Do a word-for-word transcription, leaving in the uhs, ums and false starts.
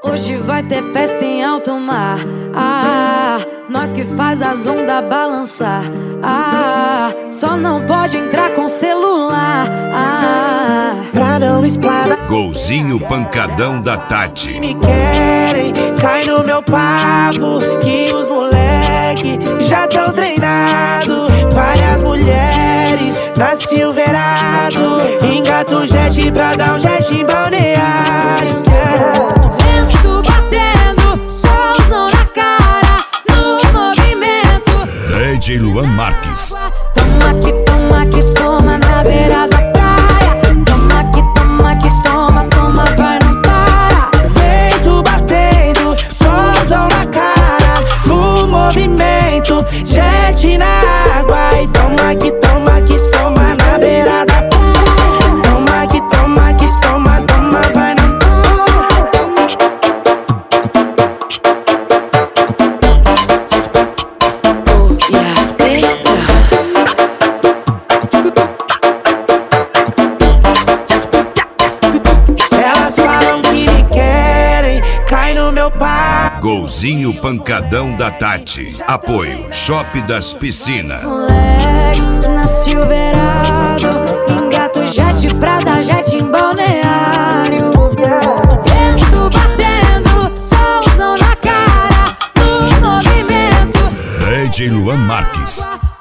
Hoje vai ter festa em alto mar. Ah, nós que faz as ondas balançar. Ah, só não pode entrar com celular. Ah, pra não explanar. Golzinho pancadão da Tati. Me querem, cai no meu papo, que os moleque já tão treinado. Várias mulheres na Silverado, engata o jet pra dar um jet em balneário. Vento batendo, solzão na cara, no movimento. D J Luan Marques. Toma que toma que toma na beira da praia. Toma que toma que toma, toma, vai, não para. Vento batendo, solzão na cara, no movimento, jet na água. E toma que toma que toma na beira da praia. Toma que toma que toma, toma, vai, não Elas falam que me querem, cai no meu pau. Golzinho pancadão da Tati. Apoio Shop das Piscinas. Moleque na Silverado, engata o jet pra dar jet em balneário. Vento batendo, solzão na cara, no movimento. D J Luan Marques.